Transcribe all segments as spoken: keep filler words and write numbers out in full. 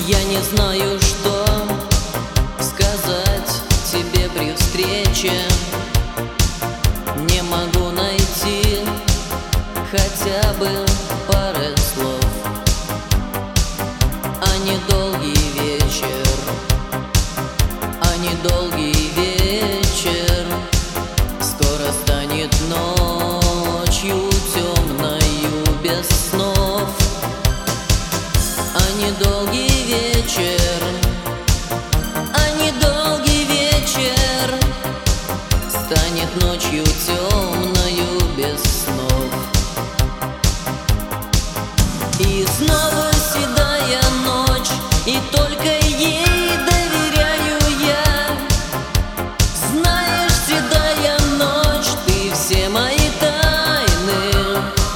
Я не знаю, что сказать тебе при встрече. Не могу найти хотя бы пары слов. А недолгий вечер, а недолгий вечер скоро станет ночью темною без снов. А недолгий вечер, а недолгий вечер станет ночью темною без снов. И снова седая ночь, и только ей доверяю я. Знаешь, седая ночь, ты все мои тайны.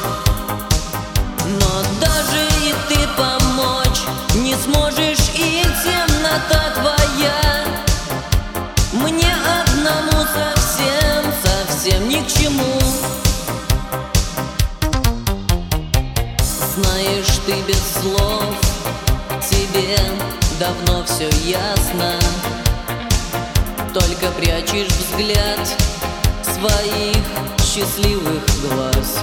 Но даже и ты помочь не сможешь, и темнота твоя мне одному совсем, совсем ни к чему. Знаешь, ты без слов, тебе давно все ясно. Только прячешь взгляд своих счастливых глаз.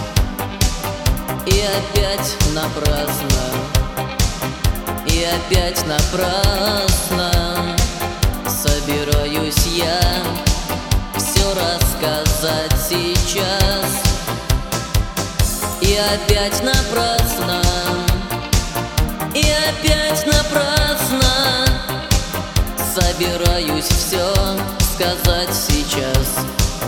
И опять напрасно, и опять напрасно собираюсь я все рассказать сейчас. И опять напрасно, и опять напрасно собираюсь все сказать сейчас.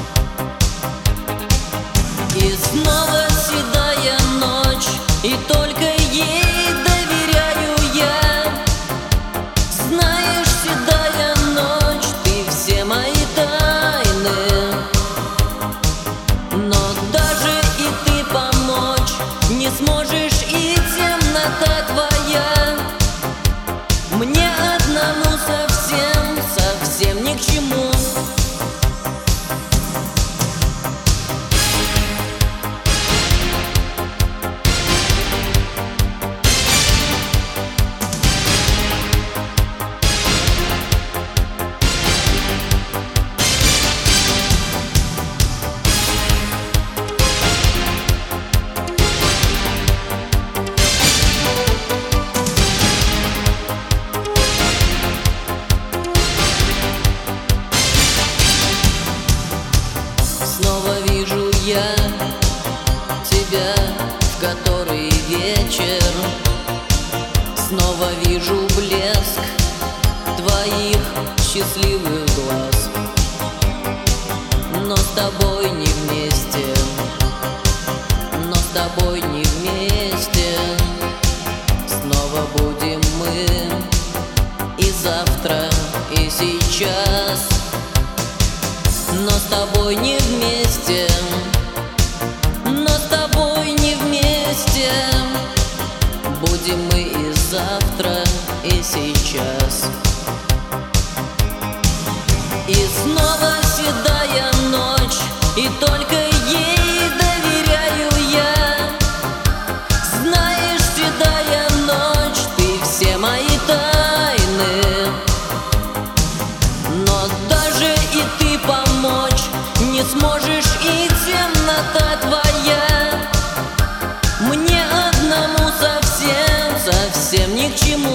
И снова седая ночь, и только ей доверяю я. Знаешь, седая ночь, ты все мои тайны. Но даже и ты помочь не сможешь, и темнота твоя мне одному совсем, совсем ни к чему. Снова вижу я тебя в который вечер. Снова вижу блеск твоих счастливых глаз. Но с тобой не вместе, но с тобой не вместе снова будем мы и завтра, и сейчас. Но с тобой не вместе, но с тобой не вместе будем мы и завтра, и сейчас. И снова седая ночь, и только ей доверяю я. Знаешь, седая ночь, ты все мои тайны. Но даже и ты помочь не сможешь, и темнота твоя мне одному совсем, совсем ни к чему.